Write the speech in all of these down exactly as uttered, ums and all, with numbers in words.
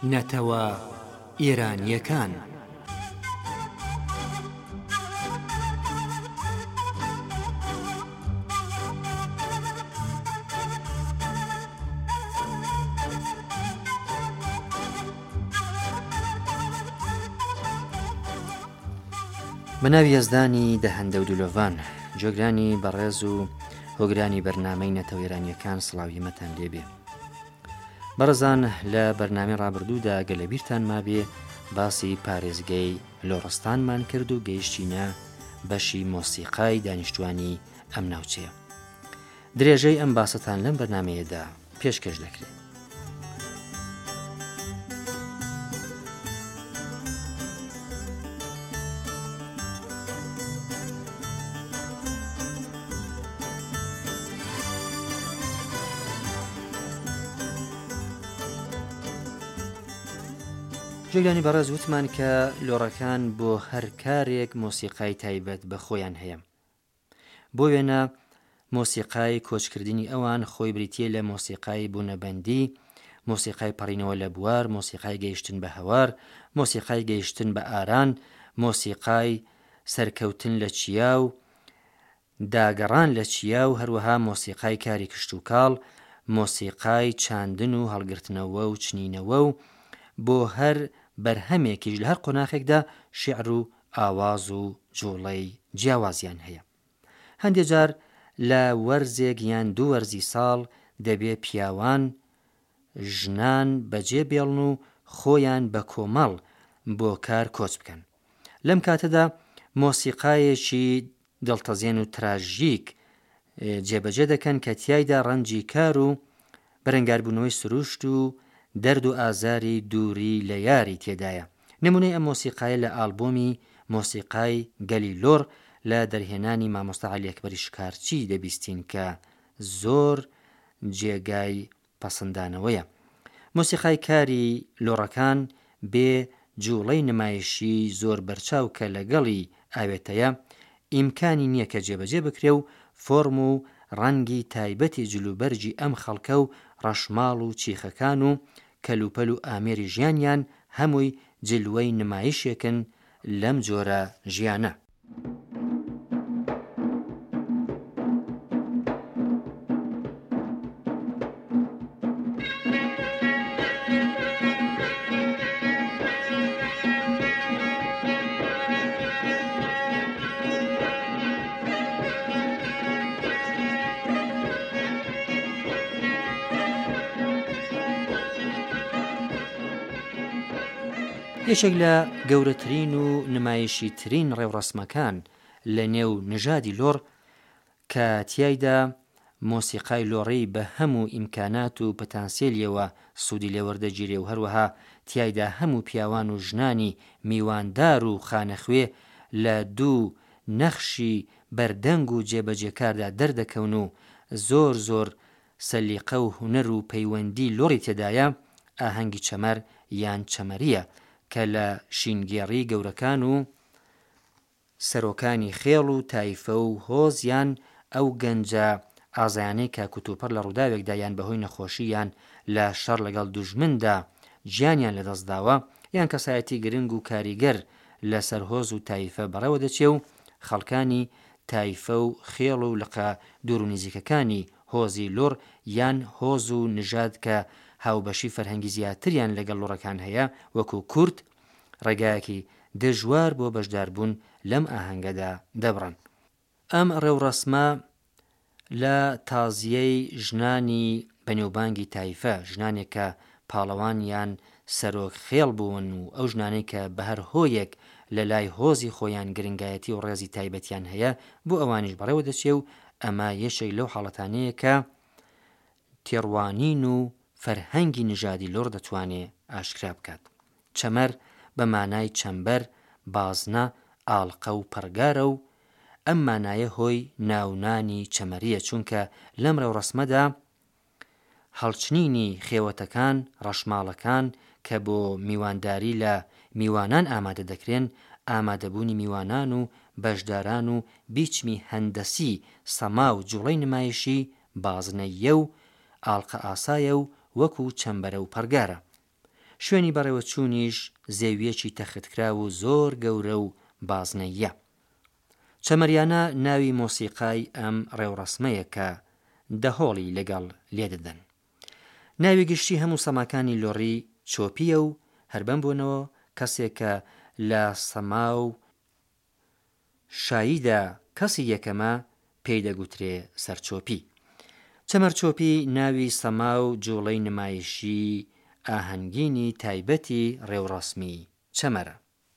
نەتەوە ئێرانیەکان. بەناوی یەزدانی دەهەندە و دولۆڤان، جۆگرانی بەڕێز و هۆگرانی بەرنامەی نەتەوە ئێرانیەکان سڵاویمەتان لێبێ. بەڕێزان، لە بەرنامەی ڕابردوودا گەلە بیرتان مابێ باسی پارێزگەی لۆڕستانمان کرد و گەیشتینە بەشی مۆسیقای دانیشتوانی ئەم ناوچەیە. درێژەی ئەم باستان لەم بەرنامەیەدا پێشکەش دەکرێت. جێگانی بەڕێز وتمان کە لۆڕەکان بۆ هەر کارێک مۆسیقای تایبەت بە خۆیان هەیە. بۆ وێنە مۆسیقای کۆچکردنی ئەوان خۆی بریتیە لە مۆسیقای بوونەبەندی، مۆسیقای پەڕینەوە لە بوار، مۆسیقای گەیشتن بە هەوار، مۆسیقای گەیشتن بە ئاران، مۆسیقای سەرکەوتن لە چیا و داگەڕان لە چیا و هەروەها مۆسیقای کاری کشت و کاڵ، مۆسیقای چاندن و هەڵگرتنەوە و چنینەوە و بۆ هەر بەرهەمێکیش لە هەر قۆناغێکدا شیعر و ئاواز و جوڵەی جیاوازیان هەیە. هەندێک جار لە وەرزێک یان دوو وەرزی ساڵ دەبێ پیاوان ژنان بەجێ بێڵن و خۆیان بە کۆمەڵ بۆ کار کۆچ بکەن. لەم کاتەدا مۆسیقایەکی دڵتەزێن و تراژیک جێبەجێ دەکەن کە تیایدا ڕەنجی کار و بەرەنگاربوونەوەی سروشت و دەرد و ئازاری دووری لە یاری تێدایە. نمونەی ئەم مۆسیقایە لە ئالبۆمی مۆسیقای گەلی لۆڕ لە دەرهێنانی مامۆستا عەلی ئەکبەری شکارچی دەبیستین کە زۆر جێگای پەسەندانەوەیە. مۆسیقای کاری لۆڕەکان بێ جوڵەی نمایشی زۆر بەرچاو کە لەگەڵی ئاوێتەیە ئیمکانی نییە کە جێبەجێ بکرێ و فۆرم و ڕەنگی تایبەتی جلوبەرجی ئەم خەڵکە و ڕەشماڵ و چیخەکان و کەلوپەل و ئامێری ژیانیان هەمووی جلوەی نمایشێکن لەم جۆرە ژیانە. یەکێک لە گەورەترین و نمایشی ترین ڕێوڕەسمەکان لە نێو نژادی لۆڕ کە تیایدا مۆسیقای لۆڕەی بە هەموو ئیمکانات و پەتانسیێلیەوە سوودی لێوەردەگیرێ و هەروەها تیایدا هەموو پیاوان و ژنانی میواندار و خانەخوێ لە دوو نەخشی بەردەنگ و جێبەجێکاردا دەردەکەون و زۆر زۆر سەلیقە و هونەر و پەیوەندی لۆڕی تێدایە ئاهەنگی چەمەر یان چەمەریە کە لە شینگێڕی گەورەکان و سەرۆکانی خێڵ و تایفە و هۆزیان ئەو گەنجە ئازایانەی کە کوتوپەر لە ڕووداوێکدا یان بەهۆی نەخۆشی یان لە شەڕ لەگەڵ دوژمندا گیانیان لەدەستداوە یان کەسایەتی گرنگ و کاریگەر لە سەرهۆز و تایفە بەڕێوە دەچێ و خەڵکانی تایفە و خێڵ و لەقا دوور و نزیکەکانی هۆزی لۆڕ یان هۆز و نژاد کە هاوبەشی فەرهەنگی زیاتریان لەگەڵ لۆڕەکان هەیە وەکو کورد ڕێگایەکی دژوار بۆ بەشداربوون لەم ئاهەنگەدا دەبڕن. ئەم ڕێوڕەسمە لە تازیەی ژنانی بەنێوبانگی تایفە، ژنانێک کە پاڵەوان یان سەرۆک خێڵ بوون و ئەو ژنانەی کە بە هەر هۆیەک لە لای هۆزی خۆیان گرنگایەتی و ڕێزی تایبەتیان هەیە بۆ ئەوانیش بەڕێوە دەچێ و ئەمە یەشێک لەو حاڵەتانەیە کە تێڕوانین و فەرهەنگی نژادی لۆڕ دەتوانێت ئاشکرا بکات. چەمەر بە مانای چەمبەر، بازنە، ئاڵقە و پەرگارە و ئەم مانایە هۆی ناونانی چەمەریە چونکە لەم ڕێوڕەسمەدا هەڵچنینی خێوەتەکان ڕەشماڵەکان کە بۆ میوانداری لە میوانان ئامادە دەکرێن ئامادەبوونی میوانان و بەشداران و بیچمی هەندەسی سەما و جوڵەی نمایشی بازنەیە و ئاڵقە ئاسایە و وەکو چەمبەرە و پەرگارە. شوێنی بەڕێوەچوونیش زێویەکی تەختکرا و زۆر گەورە و بازنەیە. چەمەریانە ناوی مۆسیقای ئەم ڕێوڕەسمەیە کە دەهۆڵی لەگەڵ لێدەدەن. ناوی گشتی هەموو سەماکانی لۆڕی چۆپیە و هەر بەم بوونەوە کەسێک کە لە سەما و شاییدا کەسی یەکەمە پێی دەگوترێ سەرچۆپی. چەمەرچۆپی ناوی سەما و جوڵەی نمایشی ئاهەنگینی تایبەتی ڕێوڕەسمی چەمەرە.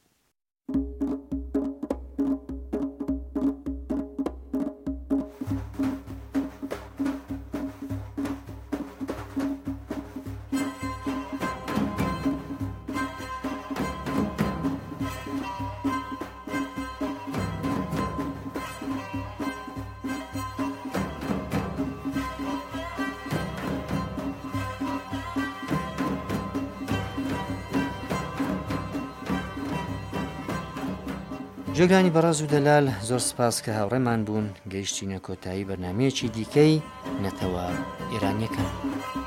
جێگرانی بەڕێز و دەلال، زۆر سپاس کە هاوڕێمان بوون. گەیشتینە کۆتایی بەرنامەیەکی دیکەی نەتەوە ئێرانیەکان.